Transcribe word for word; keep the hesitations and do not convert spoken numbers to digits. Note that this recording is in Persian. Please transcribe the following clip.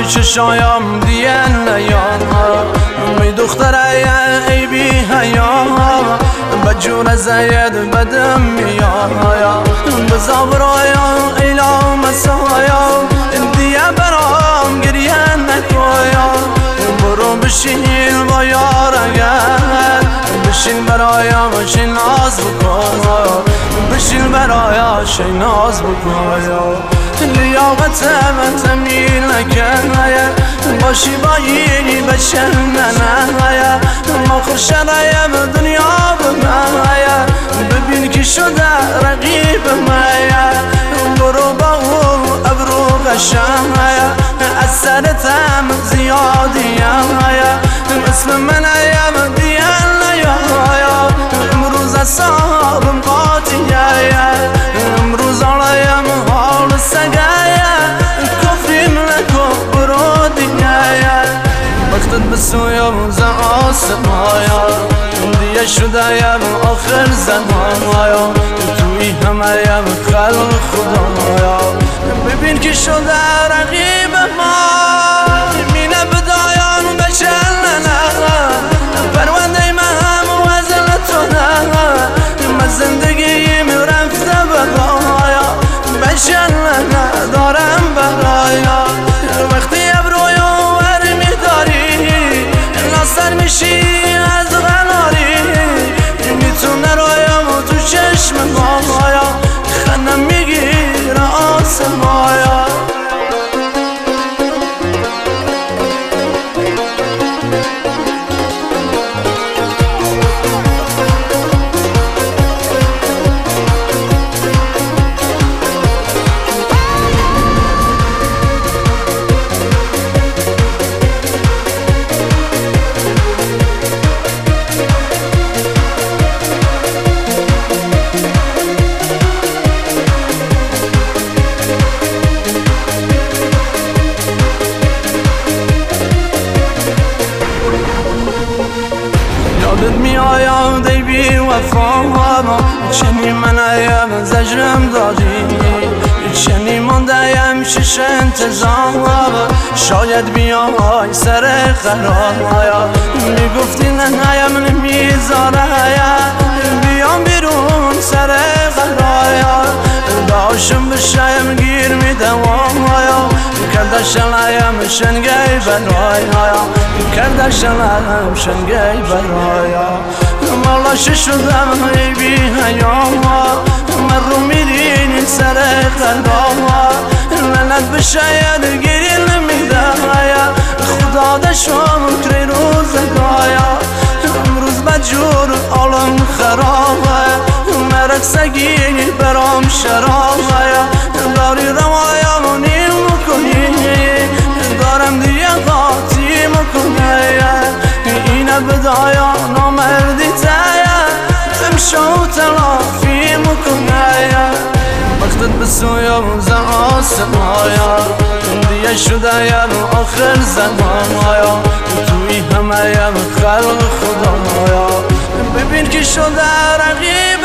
توی چشایم دیگه نیام می دختره ای بی حیا به جون زید بدم میایا بزا برایا ایلا مسایا دیگه برام گریه نکویا برو بشین با یار اگر بشین برایم شی ناز بکن بشین برایا شی ناز بکن لیاقت من تمیل نکن باشی با یینی بشن نه ما خرشنایم دنیا بمایا ببین که شده رقیب مایا برو با او ابرو قشنگ از سرتم زیادیم مثل من ایم دیان نیا امروز اصابم قاطیه امروز آلایم حال سگایه کفریم نکن برو دیگه وقتت بسویم زن آسمایا دیگه شدهیم آخر زمایا توی همهیم خلق خدایا ببین که شده رقیب ما مینه بدایان بشننه پرونده من وزن تو نه من زندگیم رفته بقایا بشننه دارم برایا وقتی ابرویو ور میداری ناصر میشی از غناری میتونه رایم تو چشم مایا خنم میگیره آسمایا یادت میآیم دی بی وفا چنی من ایم زجرم دادی چنی ماندهیم شش انتظار شاید بیای سر قرار میگفتی نه نیم نمیذاره بیام بیرون سر قرار داشم بشایم گیر میدم کردشلایم شنگی برایا کردشلایم شنگی برایا مالا شدم ای بی حیا من رو میرین سر قلبا لعنت به شاید گیری نمیده خدا دشم کری روزگایا امروز بجور عالم خرابه مرک سگینی برام شرابه داری روایم نیم کنی دارم دیگه قاطی مکنه اینه بدایا نامردی تایا امشو تلافی مکنه وقتت بسویم زن آسمایا دیگه شدهیم آخر زمایا توی همهیم خلق خدایا ببین که شده رقیب